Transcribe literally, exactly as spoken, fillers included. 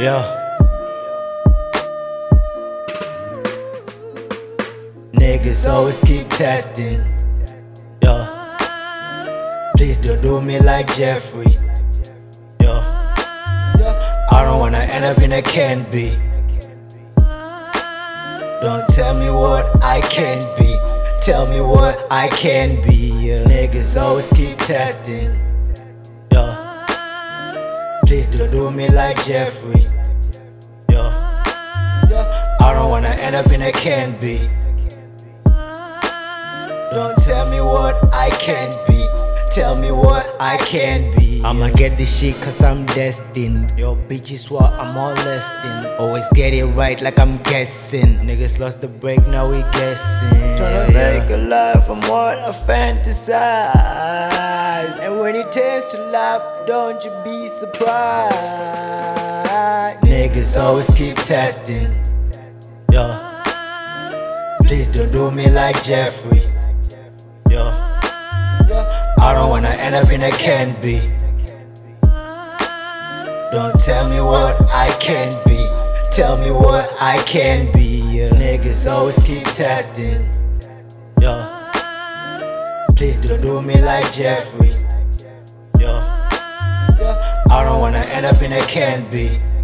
Yeah. Niggas always keep testing. Yeah. Please don't do me like Jeffrey. Yeah. I don't wanna end up in a can be. Don't tell me what I can't be. Tell me what I can be. Yeah. Niggas always keep testing. Yeah. Please don't do me like Jeffrey. Yeah. I don't wanna end up in a can be. Don't tell me what I can't be. Tell me what I can be. I'ma get this shit cause I'm destined. Yo, bitch is what I'm molesting. Always get it right like I'm guessing. Niggas lost the break, now we guessing. Tryna Yeah. make a life from what I fantasize. And when it tastes to life, don't you be surprised. Niggas always keep testing. Yeah. Please don't do me like Jeffrey. Yeah. I don't wanna end up in a can be. Don't tell me what I can't be. Tell me what I can be. Yeah. Niggas always keep testing. Yeah. Please don't do me like Jeffrey. Yeah. I don't wanna end up in a can be.